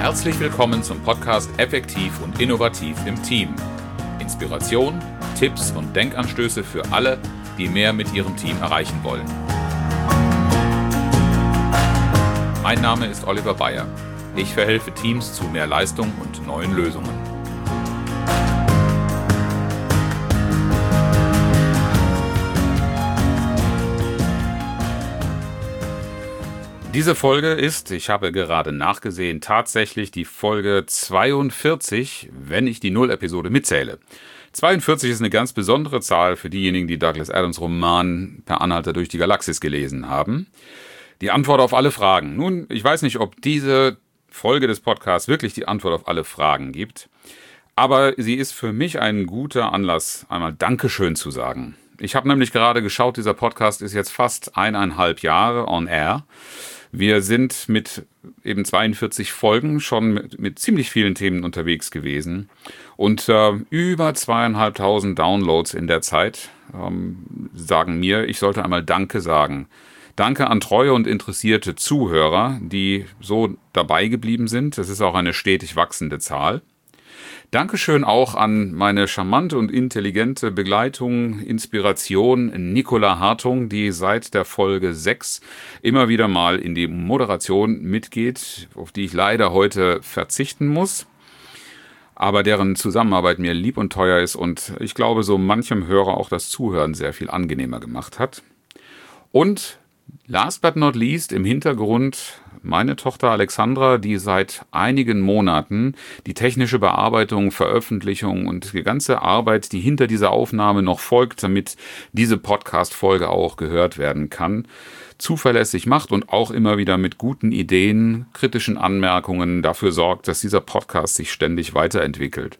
Herzlich willkommen zum Podcast Effektiv und Innovativ im Team. Inspiration, Tipps und Denkanstöße für alle, die mehr mit ihrem Team erreichen wollen. Mein Name ist Oliver Bayer. Ich verhelfe Teams zu mehr Leistung und neuen Lösungen. Diese Folge ist, ich habe gerade nachgesehen, tatsächlich die Folge 42, wenn ich die Null-Episode mitzähle. 42 ist eine ganz besondere Zahl für diejenigen, die Douglas Adams Roman Per Anhalter durch die Galaxis gelesen haben. Die Antwort auf alle Fragen. Nun, ich weiß nicht, ob diese Folge des Podcasts wirklich die Antwort auf alle Fragen gibt, aber sie ist für mich ein guter Anlass, einmal Dankeschön zu sagen. Ich habe nämlich gerade geschaut, dieser Podcast ist jetzt fast 1,5 Jahre on air. Wir sind mit eben 42 Folgen schon mit ziemlich vielen Themen unterwegs gewesen und über 2.500 Downloads in der Zeit sagen mir, ich sollte einmal Danke sagen. Danke an treue und interessierte Zuhörer, die so dabei geblieben sind. Das ist auch eine stetig wachsende Zahl. Dankeschön auch an meine charmante und intelligente Begleitung, Inspiration Nicola Hartung, die seit der Folge 6 immer wieder mal in die Moderation mitgeht, auf die ich leider heute verzichten muss, aber deren Zusammenarbeit mir lieb und teuer ist und ich glaube, so manchem Hörer auch das Zuhören sehr viel angenehmer gemacht hat. Und last but not least im Hintergrund meine Tochter Alexandra, die seit einigen Monaten die technische Bearbeitung, Veröffentlichung und die ganze Arbeit, die hinter dieser Aufnahme noch folgt, damit diese Podcast-Folge auch gehört werden kann, zuverlässig macht und auch immer wieder mit guten Ideen, kritischen Anmerkungen dafür sorgt, dass dieser Podcast sich ständig weiterentwickelt.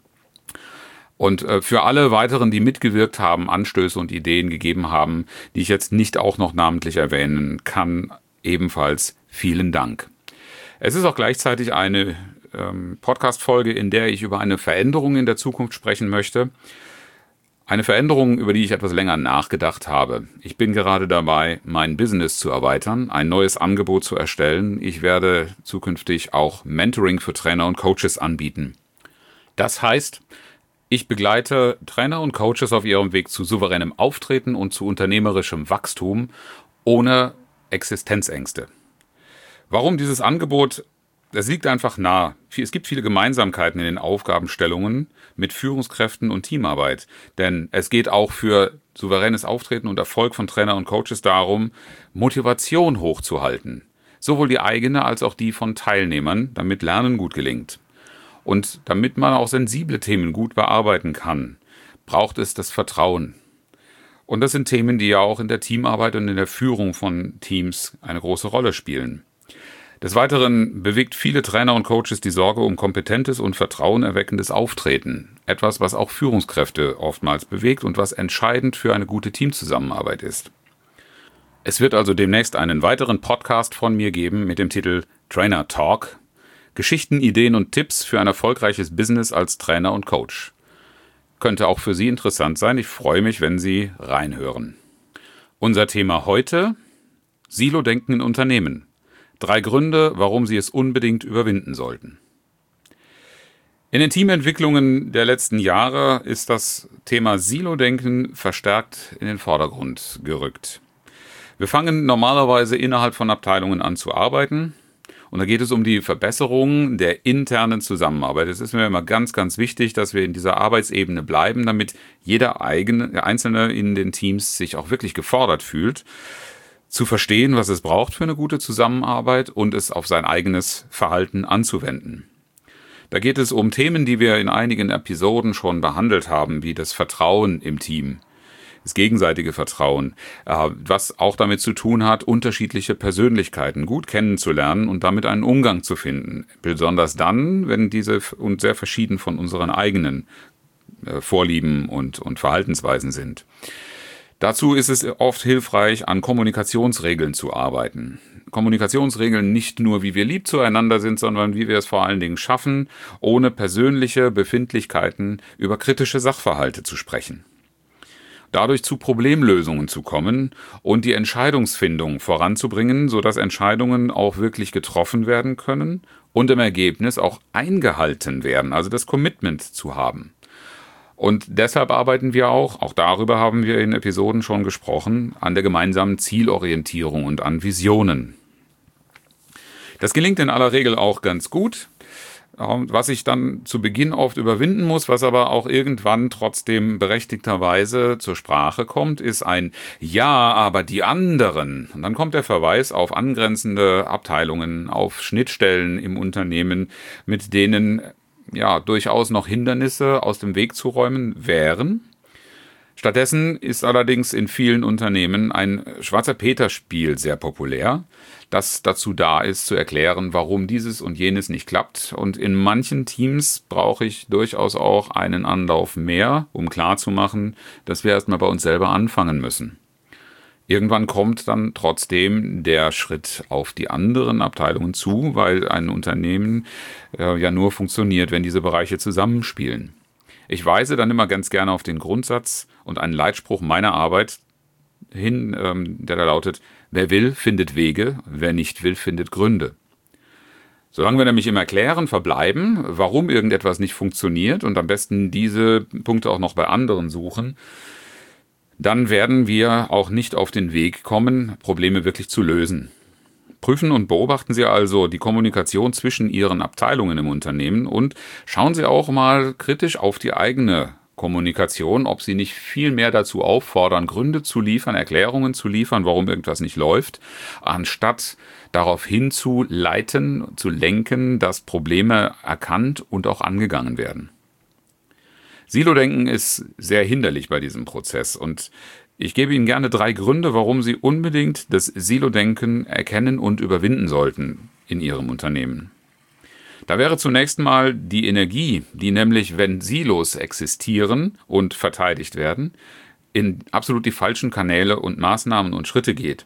Und für alle weiteren, die mitgewirkt haben, Anstöße und Ideen gegeben haben, die ich jetzt nicht auch noch namentlich erwähnen kann, ebenfalls vielen Dank. Es ist auch gleichzeitig eine Podcast-Folge, in der ich über eine Veränderung in der Zukunft sprechen möchte. Eine Veränderung, über die ich etwas länger nachgedacht habe. Ich bin gerade dabei, mein Business zu erweitern, ein neues Angebot zu erstellen. Ich werde zukünftig auch Mentoring für Trainer und Coaches anbieten. Das heißt, ich begleite Trainer und Coaches auf ihrem Weg zu souveränem Auftreten und zu unternehmerischem Wachstum ohne Existenzängste. Warum dieses Angebot? Das liegt einfach nahe. Es gibt viele Gemeinsamkeiten in den Aufgabenstellungen mit Führungskräften und Teamarbeit. Denn es geht auch für souveränes Auftreten und Erfolg von Trainer und Coaches darum, Motivation hochzuhalten. Sowohl die eigene als auch die von Teilnehmern, damit Lernen gut gelingt. Und damit man auch sensible Themen gut bearbeiten kann, braucht es das Vertrauen. Und das sind Themen, die ja auch in der Teamarbeit und in der Führung von Teams eine große Rolle spielen. Des Weiteren bewegt viele Trainer und Coaches die Sorge um kompetentes und vertrauenerweckendes Auftreten. Etwas, was auch Führungskräfte oftmals bewegt und was entscheidend für eine gute Teamzusammenarbeit ist. Es wird also demnächst einen weiteren Podcast von mir geben mit dem Titel Trainer Talk. Geschichten, Ideen und Tipps für ein erfolgreiches Business als Trainer und Coach. Könnte auch für Sie interessant sein. Ich freue mich, wenn Sie reinhören. Unser Thema heute: Silo-Denken in Unternehmen. 3 Gründe, warum Sie es unbedingt überwinden sollten. In den Teamentwicklungen der letzten Jahre ist das Thema Silo-Denken verstärkt in den Vordergrund gerückt. Wir fangen normalerweise innerhalb von Abteilungen an zu arbeiten. Und da geht es um die Verbesserung der internen Zusammenarbeit. Es ist mir immer ganz, ganz wichtig, dass wir in dieser Arbeitsebene bleiben, damit jeder Einzelne in den Teams sich auch wirklich gefordert fühlt, zu verstehen, was es braucht für eine gute Zusammenarbeit und es auf sein eigenes Verhalten anzuwenden. Da geht es um Themen, die wir in einigen Episoden schon behandelt haben, wie das Vertrauen im Team. Das gegenseitige Vertrauen, was auch damit zu tun hat, unterschiedliche Persönlichkeiten gut kennenzulernen und damit einen Umgang zu finden. Besonders dann, wenn diese und sehr verschieden von unseren eigenen Vorlieben und Verhaltensweisen sind. Dazu ist es oft hilfreich, an Kommunikationsregeln zu arbeiten. Kommunikationsregeln nicht nur, wie wir lieb zueinander sind, sondern wie wir es vor allen Dingen schaffen, ohne persönliche Befindlichkeiten über kritische Sachverhalte zu sprechen. dadurch zu Problemlösungen zu kommen und die Entscheidungsfindung voranzubringen, sodass Entscheidungen auch wirklich getroffen werden können und im Ergebnis auch eingehalten werden, also das Commitment zu haben. Und deshalb arbeiten wir auch darüber haben wir in Episoden schon gesprochen, an der gemeinsamen Zielorientierung und an Visionen. Das gelingt in aller Regel auch ganz gut. Was ich dann zu Beginn oft überwinden muss, was aber auch irgendwann trotzdem berechtigterweise zur Sprache kommt, ist ein Ja, aber die anderen. Und dann kommt der Verweis auf angrenzende Abteilungen, auf Schnittstellen im Unternehmen, mit denen ja durchaus noch Hindernisse aus dem Weg zu räumen wären. Stattdessen ist allerdings in vielen Unternehmen ein Schwarzer-Peter-Spiel sehr populär, das dazu da ist, zu erklären, warum dieses und jenes nicht klappt. Und in manchen Teams brauche ich durchaus auch einen Anlauf mehr, um klarzumachen, dass wir erstmal bei uns selber anfangen müssen. Irgendwann kommt dann trotzdem der Schritt auf die anderen Abteilungen zu, weil ein Unternehmen ja nur funktioniert, wenn diese Bereiche zusammenspielen. Ich weise dann immer ganz gerne auf den Grundsatz und einen Leitspruch meiner Arbeit hin, der da lautet: Wer will, findet Wege, wer nicht will, findet Gründe. Solange wir nämlich im Erklären verbleiben, warum irgendetwas nicht funktioniert und am besten diese Punkte auch noch bei anderen suchen, dann werden wir auch nicht auf den Weg kommen, Probleme wirklich zu lösen. Prüfen und beobachten Sie also die Kommunikation zwischen Ihren Abteilungen im Unternehmen und schauen Sie auch mal kritisch auf die eigene Kommunikation, ob Sie nicht viel mehr dazu auffordern, Gründe zu liefern, Erklärungen zu liefern, warum irgendwas nicht läuft, anstatt darauf hinzuleiten, zu lenken, dass Probleme erkannt und auch angegangen werden. Silo-Denken ist sehr hinderlich bei diesem Prozess und ich gebe Ihnen gerne 3 Gründe, warum Sie unbedingt das Silo-Denken erkennen und überwinden sollten in Ihrem Unternehmen. Da wäre zunächst mal die Energie, die nämlich, wenn Silos existieren und verteidigt werden, in absolut die falschen Kanäle und Maßnahmen und Schritte geht.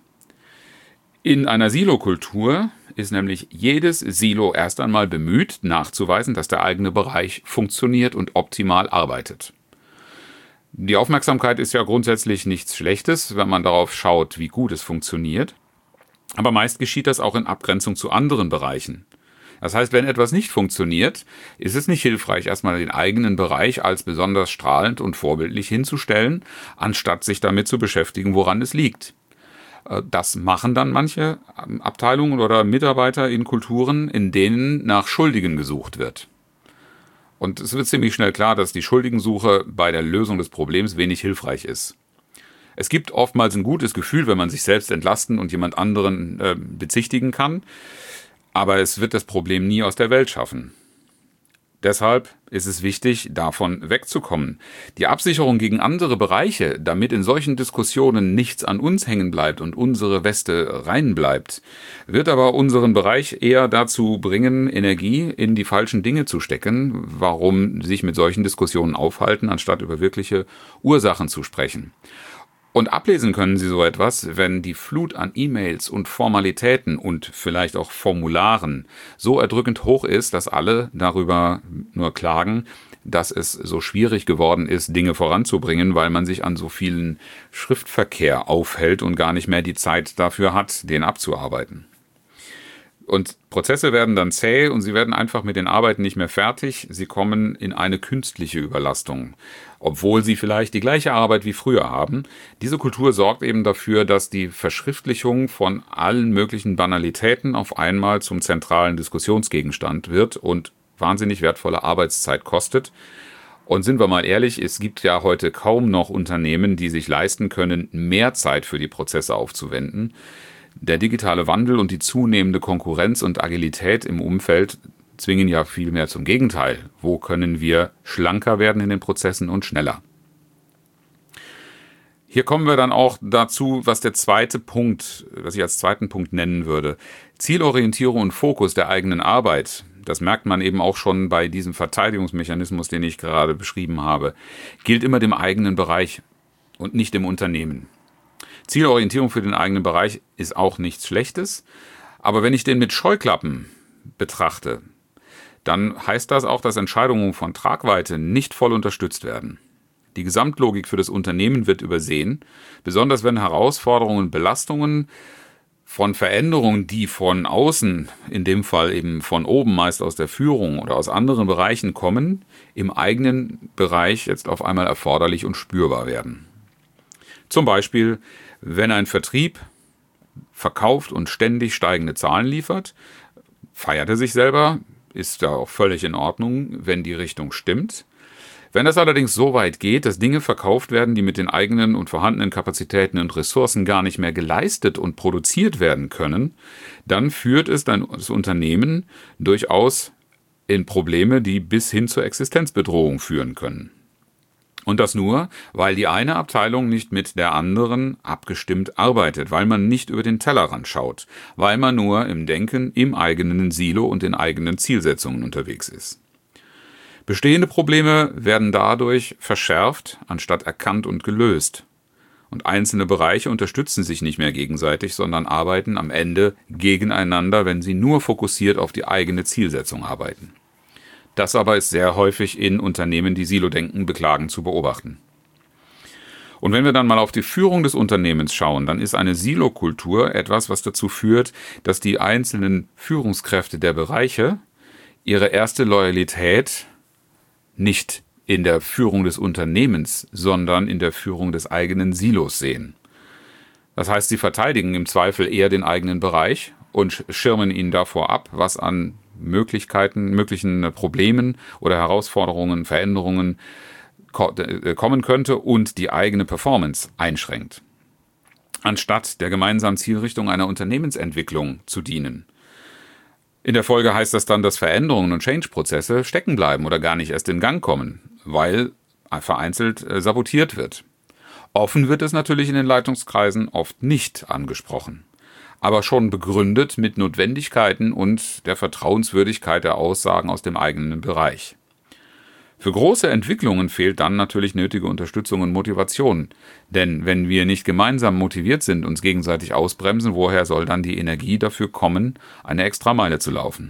In einer Silo-Kultur ist nämlich jedes Silo erst einmal bemüht, nachzuweisen, dass der eigene Bereich funktioniert und optimal arbeitet. Die Aufmerksamkeit ist ja grundsätzlich nichts Schlechtes, wenn man darauf schaut, wie gut es funktioniert. Aber meist geschieht das auch in Abgrenzung zu anderen Bereichen. Das heißt, wenn etwas nicht funktioniert, ist es nicht hilfreich, erstmal den eigenen Bereich als besonders strahlend und vorbildlich hinzustellen, anstatt sich damit zu beschäftigen, woran es liegt. Das machen dann manche Abteilungen oder Mitarbeiter in Kulturen, in denen nach Schuldigen gesucht wird. Und es wird ziemlich schnell klar, dass die Schuldigensuche bei der Lösung des Problems wenig hilfreich ist. Es gibt oftmals ein gutes Gefühl, wenn man sich selbst entlasten und jemand anderen bezichtigen kann, aber es wird das Problem nie aus der Welt schaffen. Deshalb ist es wichtig, davon wegzukommen. Die Absicherung gegen andere Bereiche, damit in solchen Diskussionen nichts an uns hängen bleibt und unsere Weste rein bleibt, wird aber unseren Bereich eher dazu bringen, Energie in die falschen Dinge zu stecken, warum sich mit solchen Diskussionen aufhalten, anstatt über wirkliche Ursachen zu sprechen. Und ablesen können Sie so etwas, wenn die Flut an E-Mails und Formalitäten und vielleicht auch Formularen so erdrückend hoch ist, dass alle darüber nur klagen, dass es so schwierig geworden ist, Dinge voranzubringen, weil man sich an so vielen Schriftverkehr aufhält und gar nicht mehr die Zeit dafür hat, den abzuarbeiten. Und Prozesse werden dann zäh und sie werden einfach mit den Arbeiten nicht mehr fertig. Sie kommen in eine künstliche Überlastung, obwohl sie vielleicht die gleiche Arbeit wie früher haben. Diese Kultur sorgt eben dafür, dass die Verschriftlichung von allen möglichen Banalitäten auf einmal zum zentralen Diskussionsgegenstand wird und wahnsinnig wertvolle Arbeitszeit kostet. Und sind wir mal ehrlich, es gibt ja heute kaum noch Unternehmen, die sich leisten können, mehr Zeit für die Prozesse aufzuwenden. Der digitale Wandel und die zunehmende Konkurrenz und Agilität im Umfeld zwingen ja viel mehr zum Gegenteil. Wo können wir schlanker werden in den Prozessen und schneller? Hier kommen wir dann auch dazu, was der zweite Punkt, was ich als zweiten Punkt nennen würde. Zielorientierung und Fokus der eigenen Arbeit. Das merkt man eben auch schon bei diesem Verteidigungsmechanismus, den ich gerade beschrieben habe. Gilt immer dem eigenen Bereich und nicht dem Unternehmen. Zielorientierung für den eigenen Bereich ist auch nichts Schlechtes, aber wenn ich den mit Scheuklappen betrachte, dann heißt das auch, dass Entscheidungen von Tragweite nicht voll unterstützt werden. Die Gesamtlogik für das Unternehmen wird übersehen, besonders wenn Herausforderungen und Belastungen von Veränderungen, die von außen, in dem Fall eben von oben, meist aus der Führung oder aus anderen Bereichen kommen, im eigenen Bereich jetzt auf einmal erforderlich und spürbar werden. Zum Beispiel, wenn ein Vertrieb verkauft und ständig steigende Zahlen liefert, feiert er sich selber, ist ja auch völlig in Ordnung, wenn die Richtung stimmt. Wenn es allerdings so weit geht, dass Dinge verkauft werden, die mit den eigenen und vorhandenen Kapazitäten und Ressourcen gar nicht mehr geleistet und produziert werden können, dann führt es das Unternehmen durchaus in Probleme, die bis hin zur Existenzbedrohung führen können. Und das nur, weil die eine Abteilung nicht mit der anderen abgestimmt arbeitet, weil man nicht über den Tellerrand schaut, weil man nur im Denken, im eigenen Silo und in eigenen Zielsetzungen unterwegs ist. Bestehende Probleme werden dadurch verschärft, anstatt erkannt und gelöst. Und einzelne Bereiche unterstützen sich nicht mehr gegenseitig, sondern arbeiten am Ende gegeneinander, wenn sie nur fokussiert auf die eigene Zielsetzung arbeiten. Das aber ist sehr häufig in Unternehmen, die Silo-Denken beklagen, zu beobachten. Und wenn wir dann mal auf die Führung des Unternehmens schauen, dann ist eine Silo-Kultur etwas, was dazu führt, dass die einzelnen Führungskräfte der Bereiche ihre erste Loyalität nicht in der Führung des Unternehmens, sondern in der Führung des eigenen Silos sehen. Das heißt, sie verteidigen im Zweifel eher den eigenen Bereich und schirmen ihn davor ab, was an möglichen Problemen oder Herausforderungen, Veränderungen kommen könnte und die eigene Performance einschränkt. Anstatt der gemeinsamen Zielrichtung einer Unternehmensentwicklung zu dienen. In der Folge heißt das dann, dass Veränderungen und Change-Prozesse stecken bleiben oder gar nicht erst in Gang kommen, weil vereinzelt sabotiert wird. Offen wird es natürlich in den Leitungskreisen oft nicht angesprochen, aber schon begründet mit Notwendigkeiten und der Vertrauenswürdigkeit der Aussagen aus dem eigenen Bereich. Für große Entwicklungen fehlt dann natürlich nötige Unterstützung und Motivation, denn wenn wir nicht gemeinsam motiviert sind, uns gegenseitig ausbremsen, woher soll dann die Energie dafür kommen, eine Extrameile zu laufen?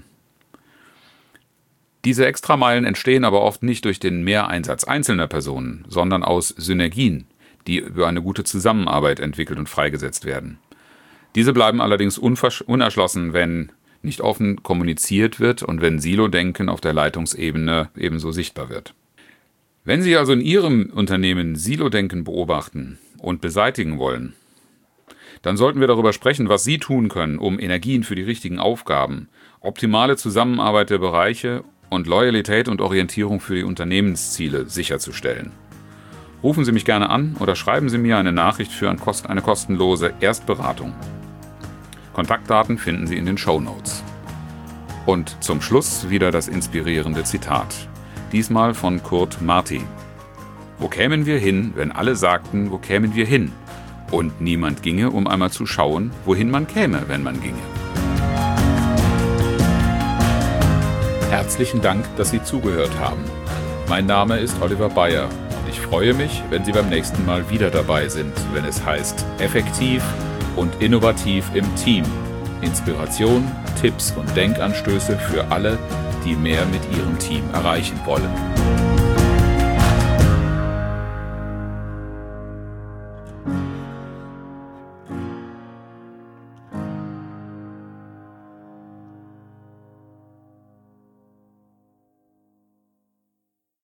Diese Extrameilen entstehen aber oft nicht durch den Mehreinsatz einzelner Personen, sondern aus Synergien, die über eine gute Zusammenarbeit entwickelt und freigesetzt werden. Diese bleiben allerdings unerschlossen, wenn nicht offen kommuniziert wird und wenn Silo-Denken auf der Leitungsebene ebenso sichtbar wird. Wenn Sie also in Ihrem Unternehmen Silo-Denken beobachten und beseitigen wollen, dann sollten wir darüber sprechen, was Sie tun können, um Energien für die richtigen Aufgaben, optimale Zusammenarbeit der Bereiche und Loyalität und Orientierung für die Unternehmensziele sicherzustellen. Rufen Sie mich gerne an oder schreiben Sie mir eine Nachricht für eine kostenlose Erstberatung. Kontaktdaten finden Sie in den Shownotes. Und zum Schluss wieder das inspirierende Zitat. Diesmal von Kurt Marti. Wo kämen wir hin, wenn alle sagten, wo kämen wir hin? Und niemand ginge, um einmal zu schauen, wohin man käme, wenn man ginge. Herzlichen Dank, dass Sie zugehört haben. Mein Name ist Oliver Bayer und ich freue mich, wenn Sie beim nächsten Mal wieder dabei sind, wenn es heißt Effektiv und innovativ im Team. Inspiration, Tipps und Denkanstöße für alle, die mehr mit ihrem Team erreichen wollen.